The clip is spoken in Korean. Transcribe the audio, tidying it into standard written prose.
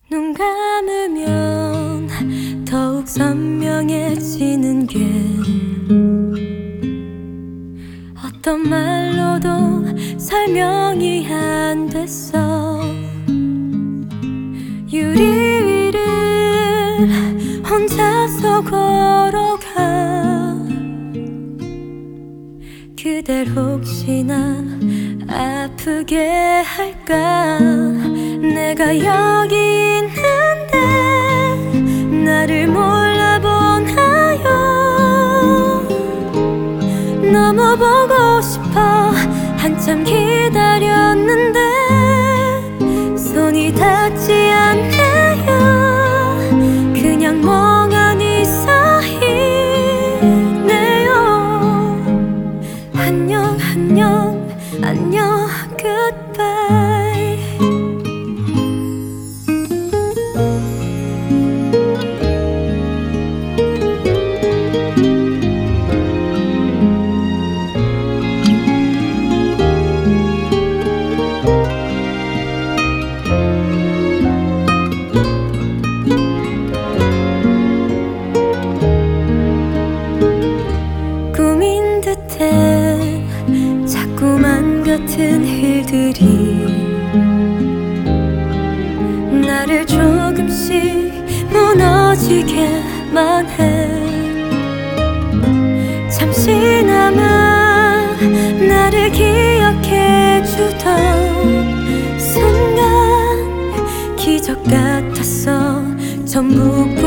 눈 감으면 더욱 선명해지는 게 어떤 말로도 설명이 안 됐어. 유리 위를 혼자서 걸어가. 그댈 혹시나 아프게 할까. 내가 여기 있는데 나를 몰라보나요. 너무 보고 싶어. 한참 기다렸는데 손이 닿지 않네요. 그냥 멍하니 서 있네요. 안녕 안녕 안녕 goodbye. 꿈인 듯해 자꾸만 같은 일들이 나를 조금씩 무너지게만 해. 잠시나마 나를 기억해 주던 순간 기적 같았어. 전부